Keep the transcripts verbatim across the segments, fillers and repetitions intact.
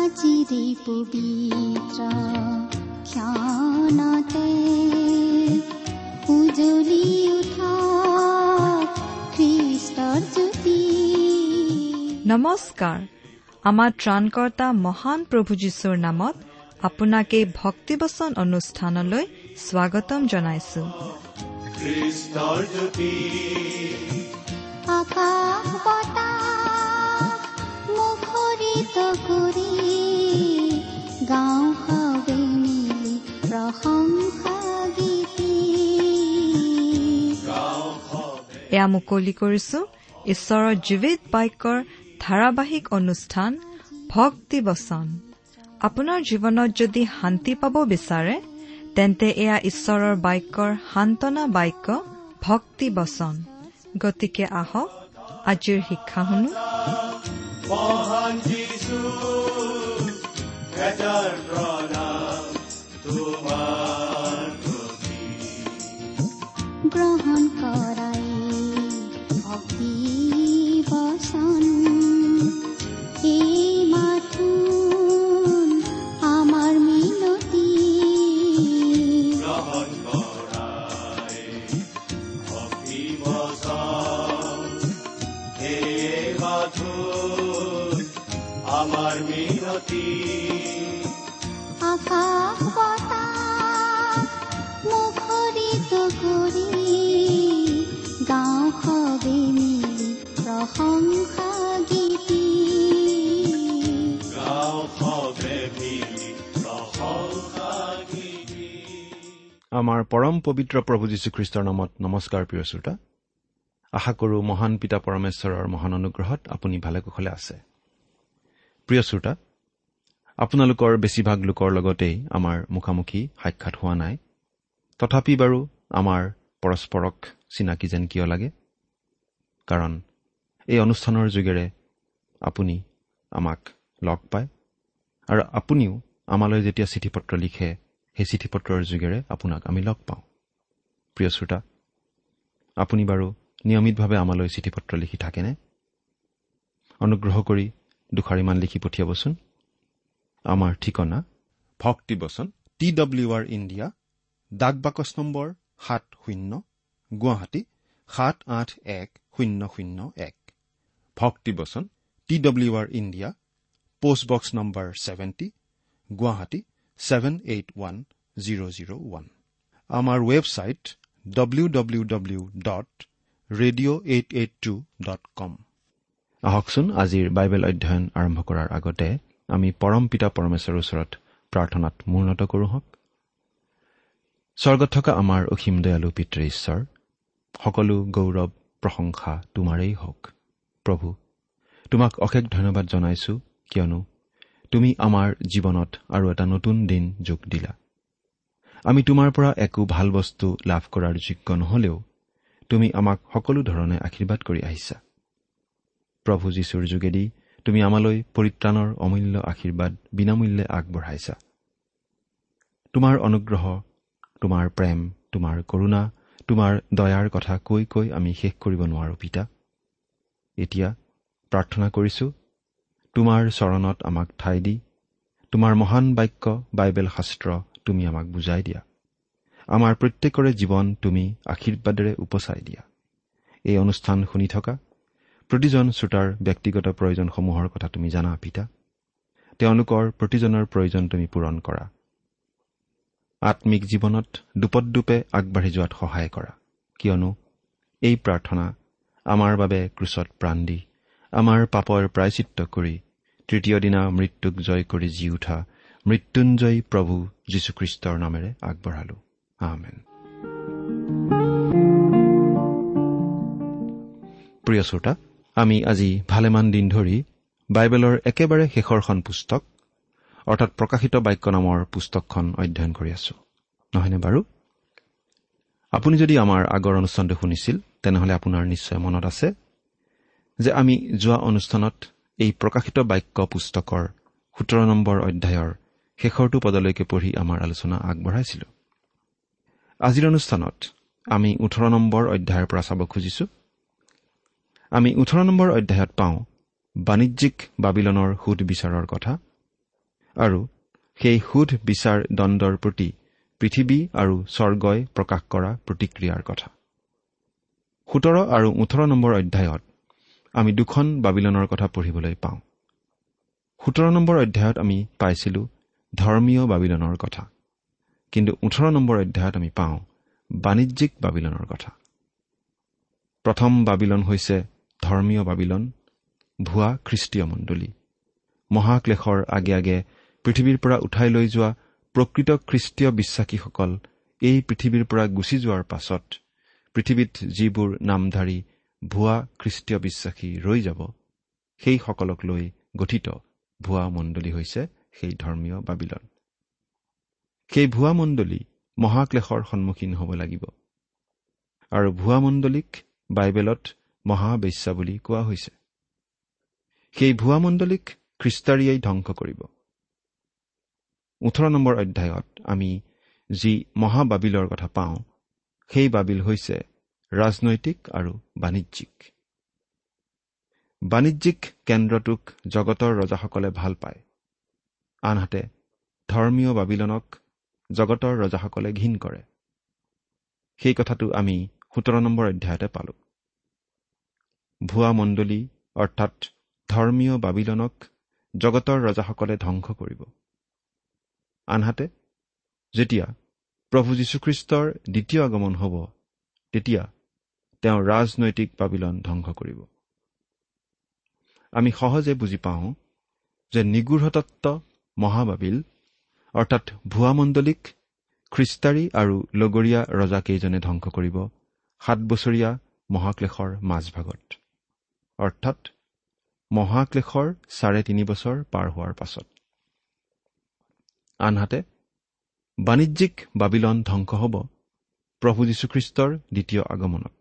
আজিৰে পবিত্ৰ ক্ষণতে উজলি উঠা খ্ৰীষ্টৰ জ্যোতি। নমস্কাৰ। আমাৰ ত্ৰাণকৰ্তা মহান প্ৰভু যীশুৰ নামত আপোনাক এই ভক্তিবচন অনুষ্ঠানলৈ স্বাগতম জনাইছো। খ্ৰীষ্টৰ জ্যোতি আকাশ বতাহ মুখৰিত কৰি গাঁও হাৱে মিলি প্ৰশংসা গীতি। এয়া মুকলি কৰিছো ঈশ্বৰৰ জীৱিত বাক্যৰ ধাৰাবাহিক অনুষ্ঠান ভক্তি বচন। আপোনাৰ জীৱনত যদি শান্তি পাব বিচাৰে তেন্তে এয়া ঈশ্বৰৰ বাক্যৰ সান্তনা বাক্য ভক্তি বচন। গতিকে আহক আজিৰ শিক্ষা শুনো। মহান যীশু হেজাৰ প্ৰণাম তোমাৰ প্ৰতি। গ্ৰহণ কৰাই ভক্তি বচন এই মাথোন আমাৰ মিনতি। গ্ৰহণ কৰাই ভক্তি বচন এই মাথোন আমাৰ মিনতি। আকাশ বতাহ মুখৰিত কৰি গাঁও হাৱে মিলি প্ৰশংসা গীতি। গাঁও সবে মিলি প্ৰশংসা গীতি। আমাৰ পৰম পবিত্ৰ প্ৰভু যীশুখ্ৰীষ্টৰ নামত নমস্কাৰ। প্ৰিয় শ্ৰোতা, আশা কৰোঁ মহান পিতা পৰমেশ্বৰৰ মহান অনুগ্ৰহত আপুনি ভালে কুশলে আছে। প্ৰিয় শ্ৰোতা, আপোনালোকৰ বেছিভাগ লোকৰ লগতেই আমাৰ মুখামুখি সাক্ষাৎ হোৱা নাই। তথাপি বাৰু আমাৰ পৰস্পৰক চিনাকি যেন কিয় লাগে, কাৰণ এই অনুষ্ঠানৰ যোগেৰে আপুনি আমাক লগ পায় আৰু আপুনিও আমালৈ যেতিয়া চিঠি পত্ৰ লিখে সেই চিঠি পত্ৰৰ যোগেৰে আপোনাক আমি লগ পাওঁ। প্ৰিয় শ্ৰোতা, আপুনি বাৰু নিয়মিতভাৱে আমালৈ চিঠি পত্ৰ লিখি থাকেনে? অনুগ্ৰহ কৰি দুখাৰিমান লিখি পঠিয়াবচোন। আমাৰ ঠিকনা ভক্তিবচন, টি ডব্লিউ আৰ ইণ্ডিয়া, ডাক বাকচ নম্বৰ সাত শূন্য, গুৱাহাটী সাত আঠ এক শূন্য শূন্য এক। ভক্তিবচন, T W R India, post box number seventy, Guwahati seven eight one zero' zero' one. আমাৰ website W W W dot radio' eight eight two dot com. আহকচোন আজিৰ বাইবেল অধ্যয়ন আৰম্ভ কৰাৰ আগতে আমি পৰম পিতা পৰমেশ্বৰৰ ওচৰত প্ৰাৰ্থনাত মূৰ্ণত কৰোঁ হওক। স্বৰ্গত থকা আমাৰ অসীম দয়ালু পিতৃ ঈশ্বৰ, সকলো গৌৰৱ প্ৰশংসা তোমাৰেই হওক। প্ৰভু, তোমাক অশেষ ধন্যবাদ জনাইছো, কিয়নো তুমি আমাৰ জীৱনত আৰু এটা নতুন দিন যোগ দিলা। আমি তোমাৰ পৰা একো ভাল বস্তু লাভ কৰাৰ যোগ্য নহলেও তুমি আমাক সকলো ধৰণে আশীৰ্বাদ কৰি আহিছা। প্ৰভু যীশুৰ যোগেদি তুমি আমালৈ পৰিত্ৰাণৰ অমূল্য আশীৰ্বাদ বিনামূল্যে আগবঢ়াইছা। তোমাৰ অনুগ্ৰহ, তোমাৰ প্ৰেম, তোমাৰ কৰুণা, তোমাৰ দয়াৰ কথা কৈ কৈ আমি শেষ কৰিব নোৱাৰো পিতা। এতিয়া প্ৰাৰ্থনা কৰিছো, তোমাৰ চৰণত আমাক ঠাই দি তোমাৰ মহান বাক্য বাইবেল শাস্ত্ৰ তুমি আমাক বুজাই দিয়া। আমাৰ প্ৰত্যেকৰে জীৱন তুমি আশীৰ্বাদেৰে উপচাই দিয়া। এই অনুষ্ঠান শুনি থকা প্ৰতিজন শ্ৰোতাৰ ব্যক্তিগত প্ৰয়োজনসমূহৰ কথা তুমি জানা পিতা। তেওঁলোকৰ প্ৰতিজনৰ প্ৰয়োজন তুমি পূৰণ কৰা। আত্মিক জীৱনত দুপদদুপে আগবাঢ়ি যোৱাত সহায় কৰা, কিয়নো এই প্ৰাৰ্থনা আমাৰ বাবে ক্ৰুচত প্ৰাণ দি আমাৰ পাপৰ প্ৰায়চিত্ত কৰি তৃতীয় দিনা মৃত্যুক জয় কৰি জি উঠা মৃত্যুঞ্জয়ী প্ৰভু যীশুখ্ৰীষ্টৰ নামেৰে আগবঢ়ালো। আমেন। প্ৰিয় শ্ৰোতা, আমি আজি ভালেমান দিন ধৰি বাইবেলৰ একেবাৰে শেষৰখন পুস্তক অৰ্থাৎ প্ৰকাশিত বাক্য নামৰ পুস্তকখন অধ্যয়ন কৰি আছো, নহয়নে বাৰু? আপুনি যদি আমাৰ আগৰ অনুষ্ঠানটো শুনিছিল তেনেহলে আপোনাৰ নিশ্চয় মনত আছে যে আমি যোৱা অনুষ্ঠানত এই প্ৰকাশিত বাক্য পুস্তকৰ সোতৰ নম্বৰ অধ্যায়ৰ শেষৰটো পদলৈকে পঢ়ি আমাৰ আলোচনা আগবঢ়াইছিলো। আজিৰ অনুষ্ঠানত আমি ওঠৰ নম্বৰ অধ্যায়ৰ পৰা চাব খুজিছো। আমি ওঠৰ নম্বৰ অধ্যায়ত পাওঁ বাণিজ্যিক বাবিলনৰ সুদ বিচাৰৰ কথা আৰু সেই সুধ বিচাৰ দণ্ডৰ প্ৰতি পৃথিৱী আৰু স্বৰ্গই প্ৰকাশ কৰা প্ৰতিক্ৰিয়াৰ কথা। সোতৰ আৰু ওঠৰ নম্বৰ অধ্যায়ত আমি দুখন বাবিলনৰ কথা পঢ়িবলৈ পাওঁ। সোতৰ নম্বৰ অধ্যায়ত আমি পাইছিলো ধৰ্মীয় বাবিলনৰ কথা, কিন্তু ওঠৰ নম্বৰ অধ্যায়ত আমি পাওঁ বাণিজ্যিক বাবিলনৰ কথা। প্ৰথম বাবিলন হৈছে ধৰ্মীয় বাবিলন, ভুৱা খ্ৰীষ্টীয় মণ্ডলী। মহাক্লেশৰ আগে আগে পৃথিৱীৰ পৰা উঠাই লৈ যোৱা প্ৰকৃত খ্ৰীষ্টীয় বিশ্বাসীসকল এই পৃথিৱীৰ পৰা গুচি যোৱাৰ পাছত পৃথিৱীত যিবোৰ নামধাৰী ভুৱা খ্ৰীষ্টীয় বিশ্বাসী ৰৈ যাব, সেইসকলক লৈ গঠিত ভুৱা মণ্ডলী হৈছে সেই ধৰ্মীয় বাবিলন। সেই ভুৱা মণ্ডলী মহাক্লেশৰ সন্মুখীন হ'ব লাগিব, আৰু ভুৱা মণ্ডলীক বাইবেলত মহাবেশ্যা বুলি কোৱা হৈছে। সেই ভুৱা মণ্ডলীক খ্ৰীষ্টাৰীয়ে ধ্বংস কৰিব। ওঠৰ নম্বৰ অধ্যায়ত আমি যি মহাবাবিলৰ কথা পাওঁ, সেই বাবিল হৈছে ৰাজনৈতিক আৰু বাণিজ্যিক। বাণিজ্যিক কেন্দ্ৰটোক জগতৰ ৰজাসকলে ভাল পায়, আনহাতে ধৰ্মীয় বাবিলনক জগতৰ ৰজাসকলে ঘিণ কৰে। সেই কথাটো আমি সোতৰ নম্বৰ অধ্যায়তে পালো। ভুৱা মণ্ডলী অৰ্থাৎ ধৰ্মীয় বাবিলনক জগতৰ ৰজাসকলে ধ্বংস কৰিব। আনহাতে যেতিয়া প্ৰভু যীশুখ্ৰীষ্টৰ দ্বিতীয় আগমন হ'ব, তেতিয়া তেওঁ ৰাজনৈতিক বাবিলন ধ্বংস কৰিব। আমি সহজে বুজি পাওঁ যে নিগূঢ়তত্ত্ব মহাবাবিল অৰ্থাৎ ভুৱা মণ্ডলীক খ্ৰীষ্টাৰী আৰু লগৰীয়া ৰজাকেইজনে ধ্বংস কৰিব সাত বছৰীয়া মহাক্লেশৰ মাজভাগত, অৰ্থাৎ মহাক্লেশৰ চাৰে তিনি বছৰ পাৰ হোৱাৰ পাছত। আনহাতে বাণিজ্যিক বাবিলন ধ্বংস হ'ব প্ৰভু যীশুখ্ৰীষ্টৰ দ্বিতীয় আগমনত।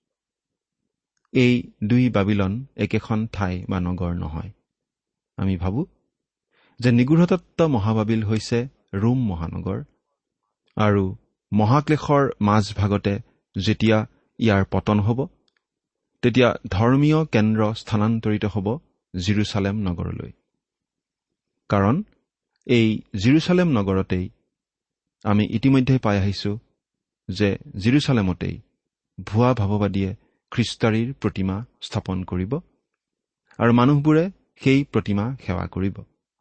এই দুই বাবিলন একেখন ঠাই বা নগৰ নহয়। আমি ভাবো যে নিগূঢ়তত্ত্ব মহাবাবিল হৈছে ৰোম মহানগৰ, আৰু মহাক্লেশৰ মাজভাগতে যেতিয়া ইয়াৰ পতন হ'ব, তেতিয়া ধৰ্মীয় কেন্দ্ৰ স্থানান্তৰিত হ'ব জেৰুচালেম নগৰলৈ। কাৰণ এই জেৰুচালেম নগৰতেই আমি ইতিমধ্যে পাই আহিছো যে জেৰুচালেমতেই ভুৱা ভাৱবাদীয়ে খ্ৰীষ্টাৰীৰ প্ৰতিমা স্থাপন কৰিব, আৰু মানুহবোৰে সেই প্ৰতিমা সেৱা কৰিব।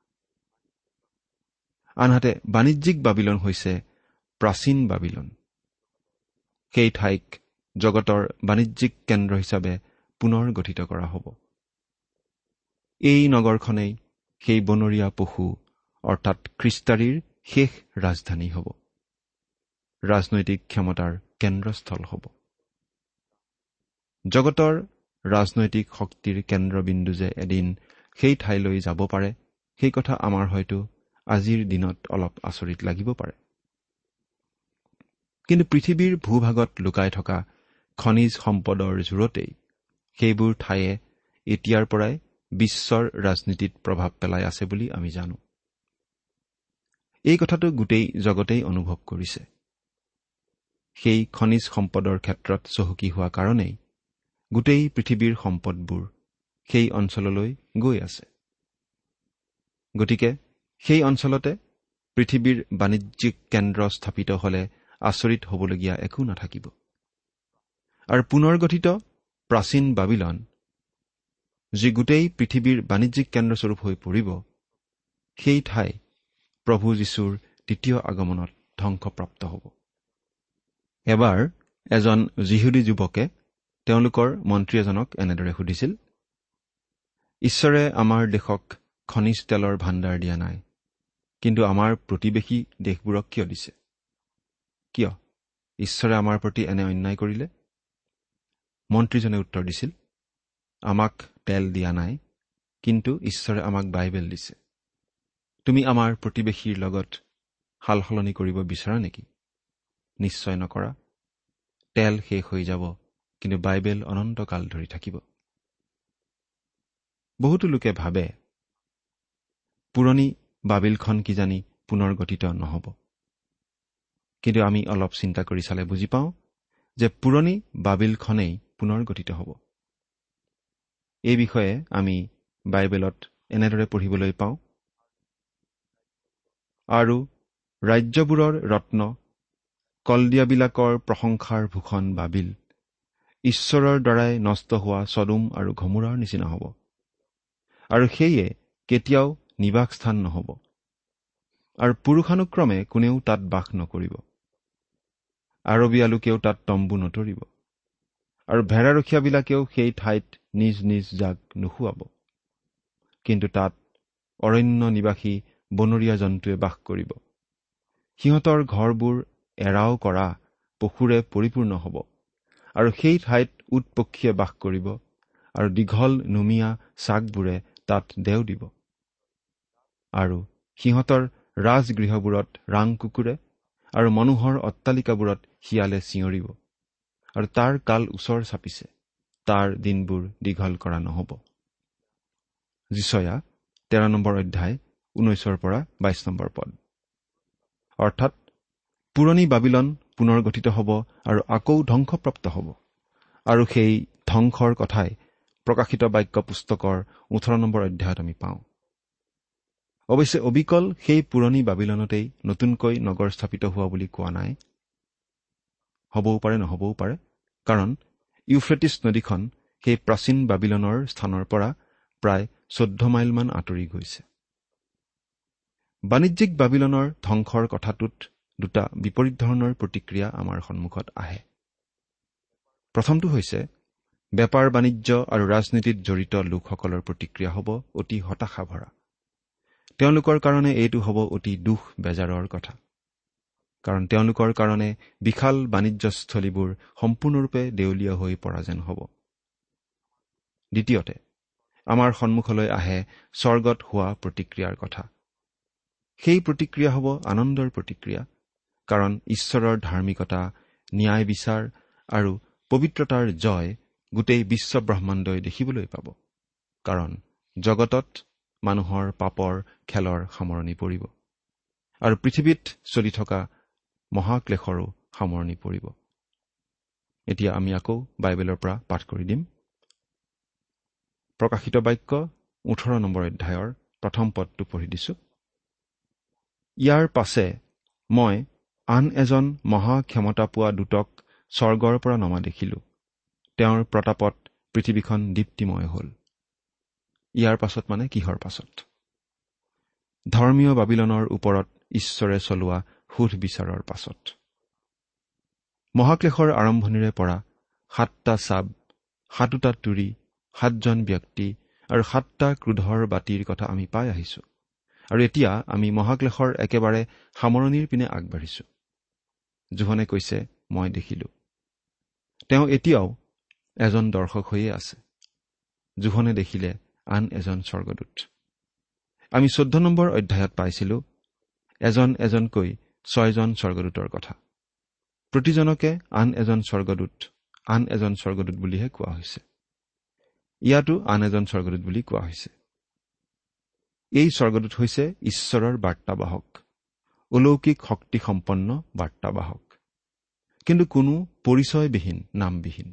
আনহাতে বাণিজ্যিক বাবিলন হৈছে প্ৰাচীন বাবিলন। সেই ঠাইক জগতৰ বাণিজ্যিক কেন্দ্ৰ হিচাপে পুনৰ গঠিত কৰা হ'ব। এই নগৰখনেই সেই বনৰীয়া পশু অৰ্থাৎ খ্ৰীষ্টাৰীৰ শেষ ৰাজধানী হ'ব, ৰাজনৈতিক ক্ষমতাৰ কেন্দ্ৰস্থল হ'ব। জগতৰ ৰাজনৈতিক শক্তিৰ কেন্দ্ৰবিন্দু যে এদিন সেই ঠাইলৈ যাব পাৰে, সেই কথা আমাৰ হয়তো আজিৰ দিনত অলপ আচৰিত লাগিব পাৰে। কিন্তু পৃথিৱীৰ ভূভাগত লুকাই থকা খনিজ সম্পদৰ জোৰতেই সেইবোৰ ঠায়ে এতিয়াৰ পৰাই বিশ্বৰ ৰাজনীতিত প্ৰভাৱ পেলাই আছে বুলি আমি জানো। এই কথাটো গোটেই জগতেই অনুভৱ কৰিছে। সেই খনিজ সম্পদৰ ক্ষেত্ৰত চহকী হোৱা কাৰণেই গোটেই পৃথিৱীৰ সম্পদবোৰ সেই অঞ্চললৈ গৈ আছে। গতিকে সেই অঞ্চলতে পৃথিৱীৰ বাণিজ্যিক কেন্দ্ৰ স্থাপিত হলে আচৰিত হ'বলগীয়া একো নাথাকিব। আৰু পুনৰ গঠিত প্ৰাচীন বাবিলন, যি গোটেই পৃথিৱীৰ বাণিজ্যিক কেন্দ্ৰস্বৰূপ হৈ পৰিব, সেই ঠাই প্ৰভু যীশুৰ দ্বিতীয় আগমনত ধ্বংসপ্ৰাপ্ত হ'ব। এবাৰ এজন যিহুদী যুৱকে তেওঁলোকৰ মন্ত্ৰী এজনক এনেদৰে সুধিছিল, ঈশ্বৰে আমাৰ দেশক খনিজ তেলৰ ভাণ্ডাৰ দিয়া নাই, কিন্তু আমাৰ প্ৰতিবেশী দেশবোৰক কিয় দিছে? কিয় ঈশ্বৰে আমাৰ প্ৰতি এনে অন্যায় কৰিলে? মন্ত্ৰীজনে উত্তৰ দিছিল, আমাক তেল দিয়া নাই, কিন্তু ঈশ্বৰে আমাক বাইবেল দিছে। তুমি আমাৰ প্ৰতিবেশীৰ লগত সাল সলনি কৰিব বিচাৰা নেকি? নিশ্চয় নকৰা। তেল শেষ হৈ যাব, কিন্তু বাইবেল অনন্তকাল ধৰি থাকিব। বহুতো লোকে ভাবে পুৰণি বাবিলখন কিজানি পুনৰ গঠিত নহ'ব। কিন্তু আমি অলপ চিন্তা কৰি চালে বুজি পাওঁ যে পুৰণি বাবিলখনেই পুনৰ গঠিত হ'ব। এই বিষয়ে আমি বাইবেলত এনেদৰে পঢ়িবলৈ পাওঁ, আৰু ৰাজ্যবোৰৰ ৰত্ন, কলদিয়াবিলাকৰ প্ৰশংসাৰ ভূষণ বাবিল ঈশ্বৰৰ দ্বাৰাই নষ্ট হোৱা ছদোম আৰু গমোৰাৰ নিচিনা হ'ব, আৰু সেয়ে কেতিয়াও নিবাস স্থান নহ'ব, আৰু পুৰুষানুক্ৰমে কোনেও তাত বাস নকৰিব। আৰবীয়া লোকেও তাত তম্বু নতৰিব, আৰু ভেড়াৰখীয়াবিলাকেও সেই ঠাইত নিজ নিজ জাক নুশুৱাব। কিন্তু তাত অৰণ্য নিবাসী বনৰীয়া জন্তুৱে বাস কৰিব। সিহঁতৰ ঘৰবোৰ এৰাও কৰা পশুৰে পৰিপূৰ্ণ হ'ব, আৰু সেই ঠাইত উট পক্ষীয়ে বাস কৰিব, আৰু দীঘল নুমীয়া চাকবোৰে তাত দেও দিব। আৰু সিহঁতৰ ৰাজগৃহবোৰত ৰাং কুকুৰে আৰু মানুহৰ অট্টালিকাবোৰত শিয়ালে চিঞৰিব, আৰু তাৰ কাল ওচৰ চাপিছে, তাৰ দিনবোৰ দীঘল কৰা নহ'ব। যিচয়া তেৰ নম্বৰ অধ্যায় ঊনৈশৰ পৰা বাইশ নম্বৰ পদ। অৰ্থাৎ পুৰণি বাবিলন পুনৰ গঠিত হ'ব আৰু আকৌ ধ্বংসপ্ৰাপ্ত হ'ব, আৰু সেই ধ্বংসৰ কথাই প্ৰকাশিত বাক্য পুস্তকৰ ওঠৰ নম্বৰ অধ্যায়ত আমি পাওঁ। অৱশ্যে অবিকল সেই পুৰণি বাবিলনতেই নতুনকৈ নগৰ স্থাপিত হোৱা বুলি কোৱা নাই। হ'বও পাৰে, নহ'বও পাৰে, কাৰণ ইউফ্ৰেটিছ নদীখন সেই প্ৰাচীন বাবিলনৰ স্থানৰ পৰা প্ৰায় চৈধ্য মাইলমান আঁতৰি গৈছে। বাণিজ্যিক বাবিলনৰ ধ্বংসৰ কথাটোত দুটা বিপৰীত ধৰণৰ প্ৰতিক্ৰিয়া আমাৰ সন্মুখত আহে। প্ৰথমটো হৈছে বেপাৰ বাণিজ্য আৰু ৰাজনীতিত জড়িত লোকসকলৰ প্ৰতিক্ৰিয়া হ'ব অতি হতাশা ভৰা। তেওঁলোকৰ কাৰণে এইটো হ'ব অতি দুখ বেজাৰৰ কথা, কাৰণ তেওঁলোকৰ কাৰণে বিশাল বাণিজ্যস্থলীবোৰ সম্পূৰ্ণৰূপে দেউলীয়া হৈ পৰা যেন হ'ব। দ্বিতীয়তে আমাৰ সন্মুখলৈ আহে স্বৰ্গত হোৱা প্ৰতিক্ৰিয়াৰ কথা। সেই প্ৰতিক্ৰিয়া হ'ব আনন্দৰ প্ৰতিক্ৰিয়া, কাৰণ ঈশ্বৰৰ ধাৰ্মিকতা, ন্যায় বিচাৰ আৰু পবিত্ৰতাৰ জয় গোটেই বিশ্ব ব্ৰহ্মাণ্ডই দেখিবলৈ পাব, কাৰণ জগতত মানুহৰ পাপৰ খেলৰ সামৰণি পৰিব, আৰু পৃথিৱীত চলি থকা মহাক্লেশৰো সামৰণি পৰিব। এতিয়া আমি আকৌ বাইবেলৰ পৰা পাঠ কৰি দিম। প্ৰকাশিত বাক্য ওঠৰ নম্বৰ অধ্যায়ৰ প্ৰথম পদটো পঢ়ি দিছো। ইয়াৰ পাছে মই আন এজন মহা ক্ষমতা পোৱা দূতক স্বৰ্গৰ পৰা নমা দেখিলো। তেওঁৰ প্ৰতাপত পৃথিৱীখন দীপ্তিময় হ'ল। ইয়াৰ পাছত মানে কিহৰ পাছত? ধৰ্মীয় বাবিলনৰ ওপৰত ঈশ্বৰে চলোৱা সুধ বিচাৰৰ পাছত। মহাক্লেশৰ আৰম্ভণিৰে পৰা সাতটা চাব, সাতোটা তুৰি, সাতজন ব্যক্তি আৰু সাতটা ক্ৰোধৰ বাতিৰ কথা আমি পাই আহিছো, আৰু এতিয়া আমি মহাক্লেশৰ একেবাৰে সামৰণিৰ পিনে আগবাঢ়িছো। জোহনে কৈছে, মই দেখিলো। তেওঁ এতিয়াও এজন দৰ্শক হৈয়ে আছে। জোহনে দেখিলে আন এজন স্বৰ্গদূত। আমি চৈধ্য নম্বৰ অধ্যায়ত পাইছিলো এজন এজনকৈ ছয়জন স্বৰ্গদূতৰ কথা। প্ৰতিজনকে আন এজন স্বৰ্গদূত আন এজন স্বৰ্গদূত বুলিহে কোৱা হৈছে। ইয়াতো আন এজন স্বৰ্গদূত বুলি কোৱা হৈছে। এই স্বৰ্গদূত হৈছে ঈশ্বৰৰ বাৰ্তাবাহক, অলৌকিক শক্তিসম্পন্ন বাৰ্তাবাহক, কিন্তু কোনো পৰিচয়বিহীন, নামবিহীন।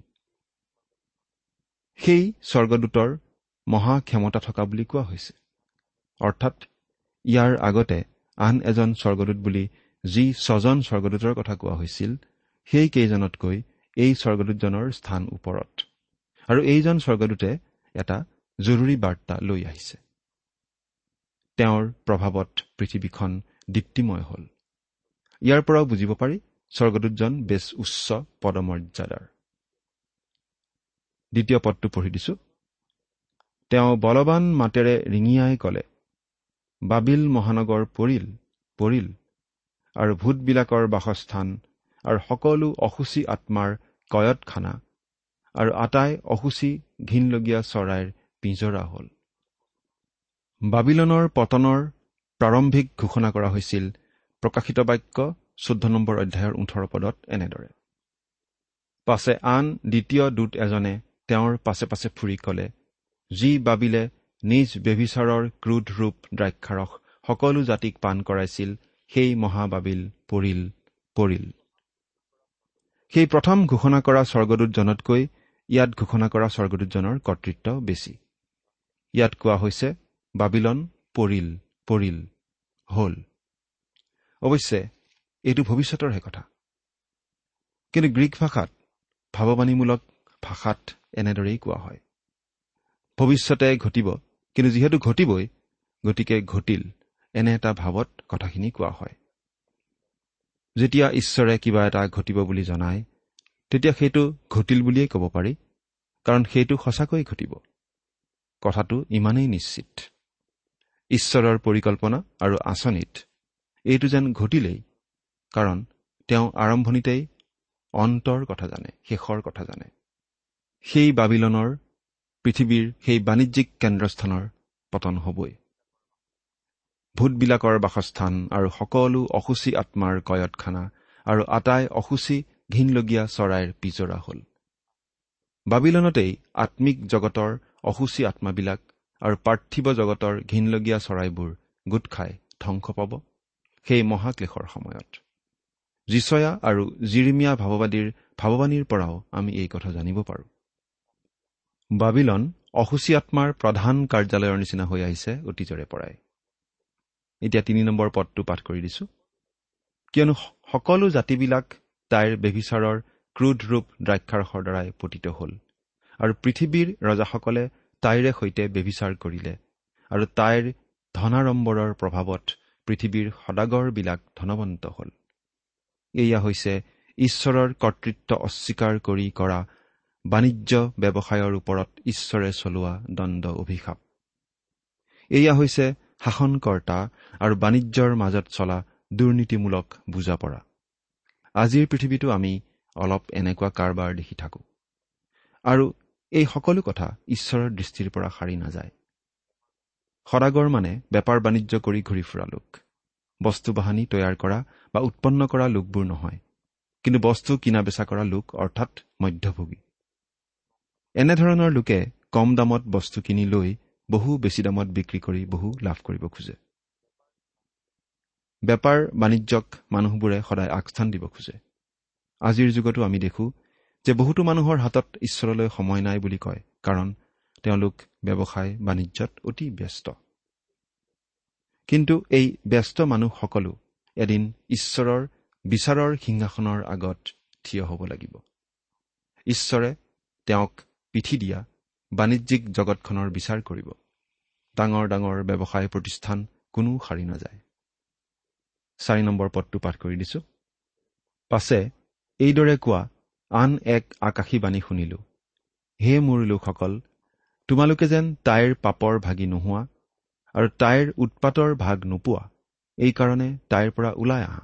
সেই স্বৰ্গদূতৰ মহা ক্ষমতা থকা বুলি কোৱা হৈছে। অৰ্থাৎ ইয়াৰ আগতে আন এজন স্বৰ্গদূত বুলি যি ছজন স্বৰ্গদূতৰ কথা কোৱা হৈছিল, সেই কেইজনতকৈ এই স্বৰ্গদূতজনৰ স্থান ওপৰত, আৰু এইজন স্বৰ্গদূতে এটা জৰুৰী বাৰ্তা লৈ আহিছে। তেওঁৰ প্ৰভাৱত পৃথিৱীখন দীপ্তিময় হ'ল। ইয়াৰ পৰাও বুজিব পাৰি স্বৰ্গদূতজন বেছ উচ্চ পদমৰ্যাদাৰ। দ্বিতীয় পদটো পঢ়ি দিছো। তেওঁ বলৱান মাতেৰে ৰিঙিয়াই কলে, বাবিল মহানগৰ পৰিল, পৰিল, আৰু ভূতবিলাকৰ বাসস্থান, আৰু সকলো অসুচী আত্মাৰ কয়তখানা, আৰু আটাই অসুচী ঘিনলগীয়া চৰাইৰ পিঞ্জৰা হ'ল। বাবিলনৰ পতনৰ প্ৰাৰম্ভিক ঘোষণা কৰা হৈছিল প্ৰকাশিত বাক্য চৈধ্য নম্বৰ অধ্যায়ৰ ওঠৰ পদত এনেদৰে। পাছে আন দ্বিতীয় দূত এজনে তেওঁৰ পাছে পাছে ফুৰি কলে, যি বাবিলে নিজ ব্যভিচাৰৰ ক্ৰোধ ৰূপ দ্ৰাক্ষাৰস সকলো জাতিক পান কৰাইছিল, সেই মহাবাবিল পৰিল, পৰিল। সেই প্ৰথম ঘোষণা কৰা স্বৰ্গদূতজনতকৈ ইয়াত ঘোষণা কৰা স্বৰ্গদূতজনৰ কৰ্তৃত্ব বেছি। ইয়াত কোৱা হৈছে বাবিলন পৰিল, পৰিল, হ'ল। অৱশ্যে এইটো ভৱিষ্যতৰহে কথা। কিন্তু গ্ৰীক ভাষাত ভাৱবাণীমূলক ভাষাত এনেদৰেই কোৱা হয়, ভৱিষ্যতে ঘটিব, কিন্তু যিহেতু ঘটিবই গতিকে ঘটিল, এনে এটা ভাৱত কথাখিনি কোৱা হয়। যেতিয়া ঈশ্বৰে কিবা এটা ঘটিব বুলি জনায় তেতিয়া সেইটো ঘটিল বুলিয়েই ক'ব পাৰি, কাৰণ সেইটো সঁচাকৈ ঘটিব। কথাটো ইমানেই নিশ্চিত। ঈশ্বৰৰ পৰিকল্পনা আৰু আঁচনিত এইটো যেন ঘটিলেই, কাৰণ তেওঁ আৰম্ভণিতেই অন্তৰ কথা জানে, শেষৰ কথা জানে। সেই বাবিলনৰ, পৃথিৱীৰ সেই বাণিজ্যিক কেন্দ্ৰস্থানৰ পতন হ'বই। ভূতবিলাকৰ বাসস্থান আৰু সকলো অসুচী আত্মাৰ কয়তখানা আৰু আটাই অসুচী ঘিনলগীয়া চৰাইৰ পিজৰা হ'ল। বাবিলনতেই আত্মিক জগতৰ অসুচী আত্মাবিলাক আৰু পাৰ্থিৱ জগতৰ ঘিনলগীয়া চৰাইবোৰ গোট খাই ধ্বংস পাব সেই মহাক্লেশৰ সময়ত। যিচয়া আৰু জিৰিমিয়া ভাৱবাদীৰ ভাৱবাণীৰ পৰাও আমি এই কথা জানিব পাৰোঁ। বাবিলন অসুচী আত্মাৰ প্ৰধান কাৰ্যালয়ৰ নিচিনা হৈ আহিছে অতীজৰে পৰাই। এতিয়া তিনি নম্বৰ পদটো পাঠ কৰি দিছো। কিয়নো সকলো জাতিবিলাক তাইৰ ব্যভিচাৰৰ ক্ৰোধ ৰূপ দ্ৰাক্ষাৰসৰ দ্বাৰাই পতিত হ'ল, আৰু পৃথিৱীৰ ৰজাসকলে তাইৰে সৈতে ব্যভিচাৰ কৰিলে, আৰু তাইৰ ধনাড়ম্বৰৰ প্ৰভাৱত পৃথিৱীৰ সদাগৰবিলাক ধনৱন্ত হ'ল। এয়া হৈছে ঈশ্বৰৰ কৰ্তৃত্ব অস্বীকাৰ কৰি কৰা বাণিজ্য ব্যৱসায়ৰ ওপৰত ঈশ্বৰে চলোৱা দণ্ড অভিশাপ। এয়া হৈছে শাসনকৰ্তা আৰু বাণিজ্যৰ মাজত চলা দুৰ্নীতিমূলক বুজাপৰা। আজিৰ পৃথিৱীতো আমি অলপ এনেকুৱা কাৰবাৰ দেখি থাকোঁ, আৰু এই সকলো কথা ঈশ্বৰৰ দৃষ্টিৰ পৰা সাৰি নাযায়। সদাগৰ মানে বেপাৰ বাণিজ্য কৰি ঘূৰি ফুৰা লোক, বস্তু বাহানি তৈয়াৰ কৰা বা উৎপন্ন কৰা লোকবোৰ নহয়, কিন্তু বস্তু কিনা বেচা কৰা লোক, অৰ্থাৎ মধ্যভোগী। এনেধৰণৰ লোকে কম দামত বস্তু কিনি লৈ বহু বেছি দামত বিক্ৰী কৰি বহু লাভ কৰিব খোজে। বেপাৰ বাণিজ্যক মানুহবোৰে সদায় আগস্থান দিব খোজে। আজিৰ যুগতো আমি দেখো যে বহুতো মানুহৰ হাতত ঈশ্বৰলৈ সময় নাই বুলি কয়, কাৰণ তেওঁলোক ব্যৱসায় বাণিজ্যত অতি ব্যস্ত। কিন্তু এই ব্যস্ত মানুহসকলো এদিন ঈশ্বৰৰ বিচাৰৰ সিংহাসনৰ আগত থিয় হ'ব লাগিব। ঈশ্বৰে তেওঁক পিঠি দিয়া বাণিজ্যিক জগতখনৰ বিচাৰ কৰিব। ডাঙৰ ডাঙৰ ব্যৱসায় প্ৰতিষ্ঠান কোনো সাৰি নাযায়। চাৰি নম্বৰ পদটো পাঠ কৰি দিছো। পাছে এইদৰে কোৱা আন এক আকাশী বাণী শুনিলো, হে মোৰ লোকসকল, তোমালোকে যেন তাইৰ পাপৰ ভাগি নোহোৱা আৰু তাইৰ উৎপাতৰ ভাগ নোপোৱা, এইকাৰণে তাইৰ পৰা ওলাই আহা।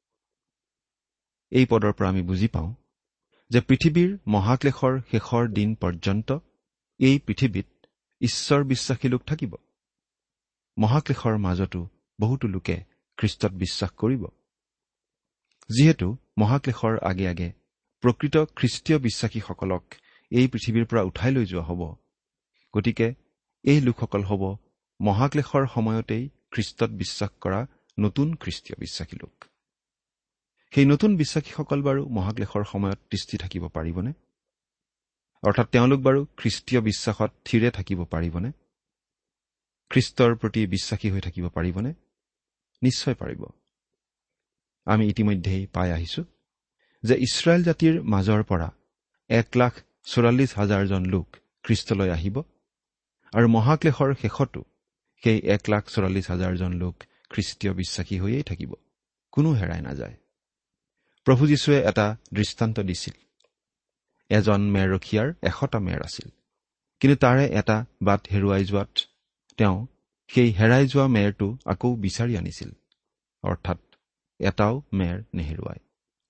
এই পদৰ পৰা আমি বুজি পাওঁ যে পৃথিৱীৰ মহাক্লেশৰ শেষৰ দিন পৰ্যন্ত এই পৃথিৱীত ঈশ্বৰ বিশ্বাসী লোক থাকিব। মহাক্লেশৰ মাজতো বহুতো লোকে খ্ৰীষ্টত বিশ্বাস কৰিব। যিহেতু মহাক্লেশৰ আগে আগে প্ৰকৃত খ্ৰীষ্টীয় বিশ্বাসীসকলক এই পৃথিৱীৰ পৰা উঠাই লৈ যোৱা হ'ব, গতিকে এই লোকসকল হ'ব মহাক্লেশৰ সময়তেই খ্ৰীষ্টত বিশ্বাস কৰা নতুন খ্ৰীষ্টীয় বিশ্বাসী লোক। সেই নতুন বিশ্বাসীসকল বাৰু মহাক্লেশৰ সময়ত তিষ্ঠি থাকিব পাৰিবনে? অৰ্থাৎ তেওঁলোক বাৰু খ্ৰীষ্টীয় বিশ্বাসত থিৰে থাকিব পাৰিবনে? খ্ৰীষ্টৰ প্ৰতি বিশ্বাসী হৈ থাকিব পাৰিবনে? নিশ্চয় পাৰিব। আমি ইতিমধ্যেই পাই আহিছো যে ইছৰাইল জাতিৰ মাজৰ পৰা এক লাখ চৌৰাল্লিছ হাজাৰজন লোক খ্ৰীষ্টলৈ আহিব, আৰু মহাক্লেশৰ শেষতো সেই এক লাখ চৌৰাল্লিছ হাজাৰজন লোক খ্ৰীষ্টীয় বিশ্বাসী হৈয়েই থাকিব, কোনো হেৰাই নাযায়। প্ৰভু যীশুৱে এটা দৃষ্টান্ত দিছিল। এজন মেৰৰখীয়াৰ এশটা মেৰ আছিল, কিন্তু তাৰে এটা বাট হেৰুৱাই যোৱাত তেওঁ সেই হেৰাই যোৱা মেৰটো আকৌ বিচাৰি আনিছিল, অৰ্থাৎ এটাও মেৰ নেহেৰুৱায়।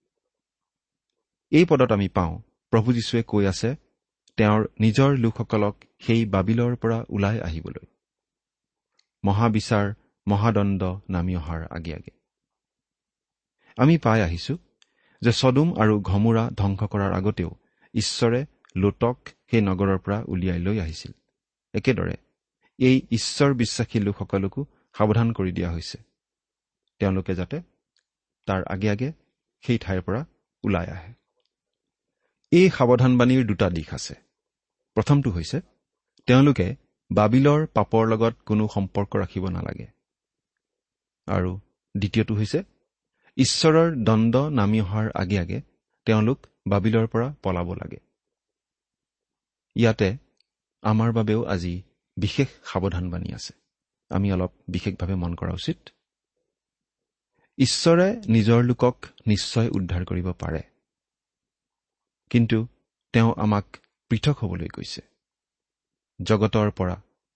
এই পদত আমি পাওঁ প্ৰভু যীশুৱে কৈ আছে তেওঁৰ নিজৰ লোকসকলক সেই বাবিলৰ পৰা ওলাই আহিবলৈ, মহাবিচাৰ মহাদণ্ড নামি অহাৰ আগে আগে। আমি পাই আহিছো যে ছদোম আৰু গমোৰা ধ্বংস কৰাৰ আগতেও ঈশ্বৰে লোটক সেই নগৰৰ পৰা উলিয়াই লৈ আহিছিল। একেদৰে এই ঈশ্বৰ বিশ্বাসী লোকসকলকো সাৱধান কৰি দিয়া হৈছে, তেওঁলোকে যাতে তাৰ আগে আগে সেই ঠাইৰ পৰা ওলাই আহে। এই সাৱধানবাণীৰ দুটা দিশ আছে। প্ৰথমটো হৈছে তেওঁলোকে বাবিলৰ পাপৰ লগত কোনো সম্পৰ্ক ৰাখিব নালাগে, আৰু দ্বিতীয়টো হৈছে ঈশ্বৰৰ দণ্ড নামি অহাৰ আগে আগে তেওঁলোক বাবিলৰ পৰা পলাব লাগে। ইয়াতে আমাৰ বাবেও আজি বিশেষ সাৱধানবাণী আছে। আমি অলপ বিশেষভাৱে মন কৰা উচিত। ঈশ্বৰে নিজৰ লোকক নিশ্চয় উদ্ধাৰ কৰিব পাৰে, কিন্তু তেওঁ আমাক পৃথক হ'বলৈ কৈছে জগতৰ পৰা,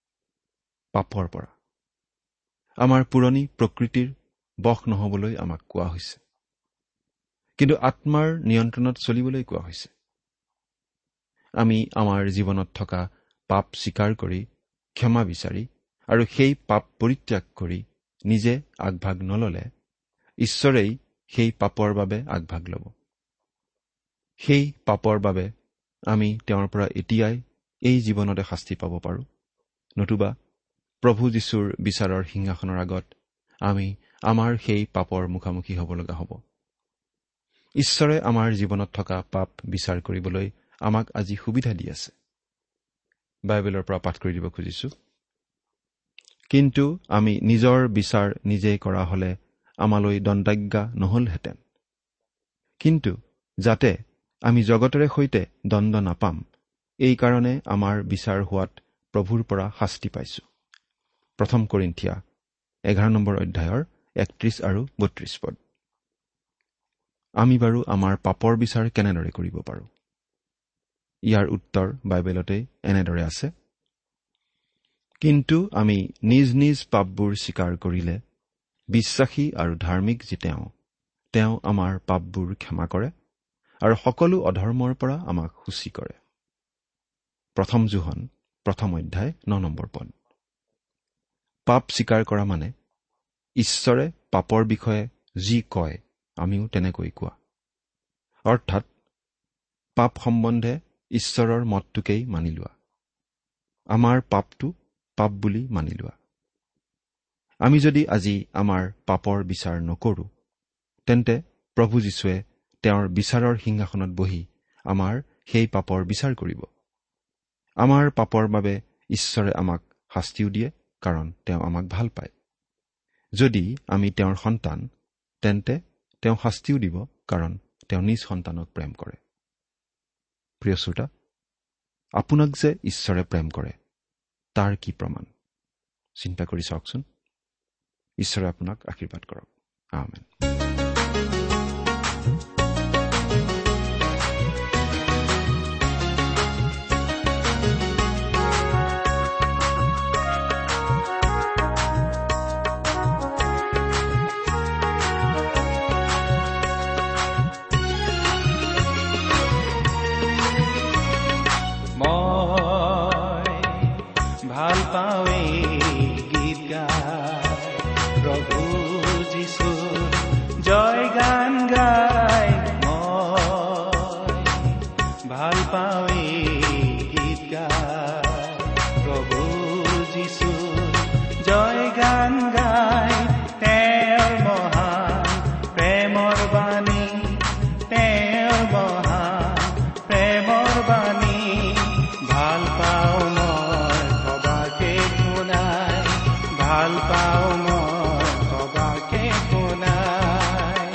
পাপৰ পৰা। আমাৰ পুৰণি প্ৰকৃতিৰ বশ নহবলৈ আমাক কোৱা হৈছে, কিন্তু আত্মাৰ নিয়ন্ত্ৰণত চলিবলৈ কোৱা হৈছে। আমি আমাৰ জীৱনত থকা পাপ স্বীকাৰ কৰি ক্ষমা বিচাৰি আৰু সেই পাপ পৰিত্যাগ কৰি নিজে আগভাগ নললে ঈশ্বৰেই সেই পাপৰ বাবে আগভাগ ল'ব। সেই পাপৰ বাবে আমি তেওঁৰ পৰা এতিয়াই এই জীৱনতে শাস্তি পাব পাৰোঁ, নতুবা প্ৰভু যীশুৰ বিচাৰৰ সিংহাসনৰ আগত আমি আমাৰ সেই পাপৰ মুখামুখি হ'ব লগা হ'ব। ঈশ্বৰে আমাৰ জীৱনত থকা পাপ বিচাৰ কৰিবলৈ আমাক আজি সুবিধা দি আছে। বাইবেলৰ পৰা পাঠ কৰি দিব খুজিছো। কিন্তু আমি নিজৰ বিচাৰ নিজেই কৰা হলে আমালৈ দণ্ডাজ্ঞা নহলহেঁতেন, কিন্তু যাতে আমি জগতৰে সৈতে দণ্ড নাপাম, এই কাৰণে আমাৰ বিচাৰ হোৱাত প্ৰভুৰ পৰা শাস্তি পাইছো। প্ৰথম কৰিন্থিয়া এঘাৰ নম্বৰ অধ্যায়ৰ একত্ৰিশ আৰু বত্ৰিশ পদ। আমি বাৰু আমাৰ পাপৰ বিচাৰ কেনেদৰে কৰিব পাৰোঁ? ইয়াৰ উত্তৰ বাইবেলতে এনেদৰে আছে। কিন্তু আমি নিজ নিজ পাপবোৰ স্বীকাৰ কৰিলে বিশ্বাসী আৰু ধাৰ্মিক যি তেওঁ, তেওঁ আমাৰ পাপবোৰ ক্ষমা কৰে আৰু সকলো অধৰ্মৰ পৰা আমাক সূচী কৰে। প্ৰথম যোহন প্ৰথম অধ্যায় ন নম্বৰ পদ। পাপ স্বীকাৰ কৰা মানে ঈশ্বৰে পাপৰ বিষয়ে যি কয় আমিও তেনেকৈ কোৱা, অৰ্থাৎ পাপ সম্বন্ধে ঈশ্বৰৰ মতটোকেই মানি লোৱা, আমাৰ পাপটো পাপ বুলি মানি লোৱা। আমি যদি আজি আমাৰ পাপৰ বিচাৰ নকৰোঁ, তেন্তে প্ৰভু যীশুৱে তেওঁৰ বিচাৰৰ সিংহাসনত বহি আমাৰ সেই পাপৰ বিচাৰ কৰিব। আমাৰ পাপৰ বাবে ঈশ্বৰে আমাক শাস্তিও দিয়ে, কাৰণ তেওঁ আমাক ভাল পায়। যদি আমি তেওঁৰ সন্তান, তেন্তে তেওঁ শাস্তিও দিব, কাৰণ তেওঁ নিজ সন্তানক প্ৰেম কৰে। প্ৰিয় শ্ৰোতা, আপোনাক যে ঈশ্বৰে প্ৰেম কৰে তাৰ কি প্ৰমাণ? চিন্তা কৰি চাওকচোন। ঈশ্বৰে আপোনাক আশীৰ্বাদ কৰক। আমেন। ভাল পাৱে গীত গাই প্ৰভু যিশু জয় গান গাই, মই ভাল পাৱে গীত গাই প্ৰভু যিশু জয় গান গাই। তেওঁৰ মহান প্ৰেমৰ বাণী, তেওঁৰ মহান প্ৰেমৰ বাণী ভাল পাওঁ মই সবাকে শুনাই, ভাল পাওঁ মই সবাকে শুনাই।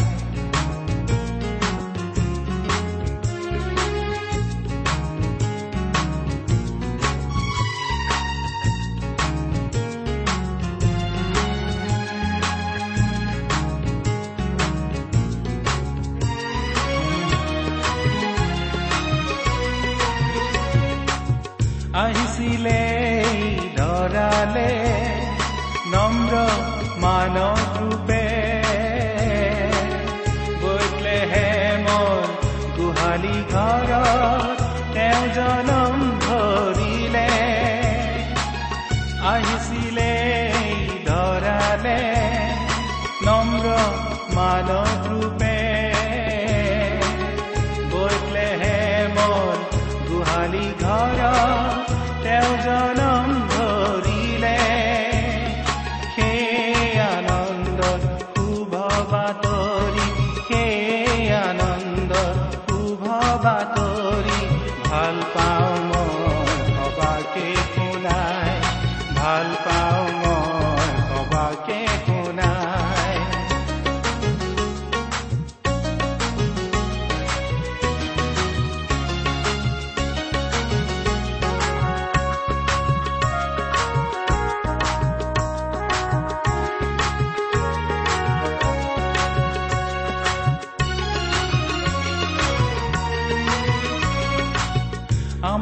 আহিছিলে ধৰালে নম্ৰ মানৱ ৰূপে, বেথলেহেমৰ গোহালি ঘৰত তেওঁ জনম ধৰিলে। আহিছিলে ধৰালে নম্ৰ মানৱ ৰূপে, বেথলেহেমৰ গোহালি ঘৰত তেওঁ জনম ধৰিলে। সেই আনন্দত শুভ বাতৰি, সেই আনন্দত শুভ বাতৰি ভাল পাওঁ মই সবাকে শুনাই, ভাল পাওঁ মই সবাকে শুনাই।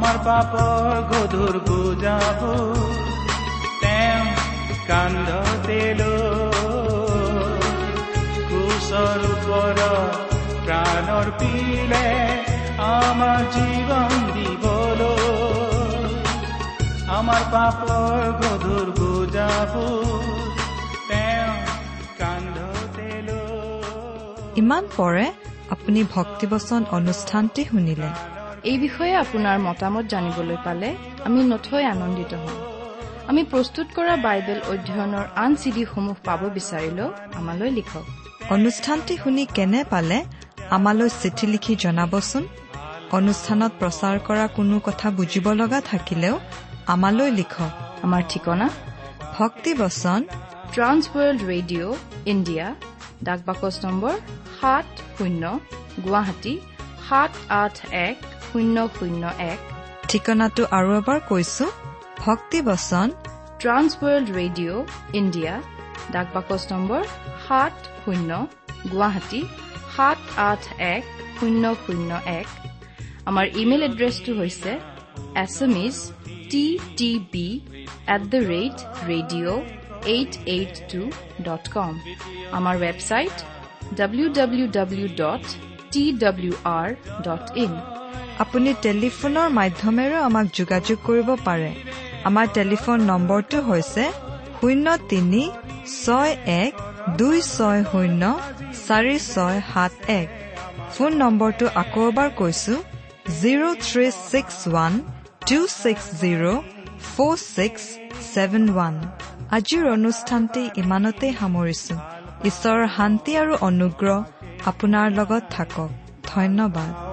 আমাৰ পাপৰ গধুৰ বোজাবোৰ তেওঁ কান্ধতে লৈ ক্ৰুচৰ ওপৰত প্ৰাণৰ পিলে আমাৰ জীৱন দিবলৈ আমাৰ পাপৰ গধুৰ বোজাবোৰ তেওঁ কান্ধতে লৈ। ইমান পৰে আপুনি ভক্তিবচন অনুষ্ঠানটি শুনিলে। এই বিষয়ে আপোনাৰ মতামত জানিবলৈ পালে আমি নথৈ আনন্দিত হ'ম। আমি প্ৰস্তুত কৰা বাইবেল অধ্যয়নৰ আন চিডিসমূহ পাব বিচাৰিলেও আমালৈ লিখক। অনুষ্ঠানটি শুনি কেনে পালে আমালৈ চিঠি লিখি জনাবচোন। অনুষ্ঠানত প্ৰচাৰ কৰা কোনো কথা বুজিব লগা থাকিলেও আমালৈ লিখক। আমাৰ ঠিকনা ভক্তিবচন, ট্ৰান্স ৱৰ্ল্ড ৰেডিঅ' ইণ্ডিয়া, ডাক বাকচ নম্বৰ সাত শূন্য গুৱাহাটী সাত আঠ এক শূন্য শূন্য এক। ঠিকনাটো আৰু এবাৰ কৈছো, ভক্তিবচন, ট্ৰান্স ৱৰ্ল্ড ৰেডিঅ' ইণ্ডিয়া, ডাক বাকচ নম্বৰ সাত শূন্য গুৱাহাটী সাত আঠ এক শূন্য শূন্য এক। আমাৰ ইমেইল এড্ৰেছটো হৈছে SMS T T B at the rate radio' eight eight two dot com. আমাৰ website W W W dot T W R dot in. আপুনি টেলিফোনৰ মাধ্যমেৰেও আমাক যোগাযোগ কৰিব পাৰে। আমাৰ টেলিফোন নম্বৰটো হৈছে শূন্য তিনি ছয় এক দুই ছয় শূন্য চাৰি ছয় সাত এক। ফোন নম্বৰটো আকৌ এবাৰ কৈছো, zero' three six one two six zero' four six seven one. আজিৰ অনুষ্ঠানটি ইমানতেই সামৰিছো। ঈশ্বৰৰ শান্তি আৰু অনুগ্ৰহ আপোনাৰ লগত থাকক। ধন্যবাদ।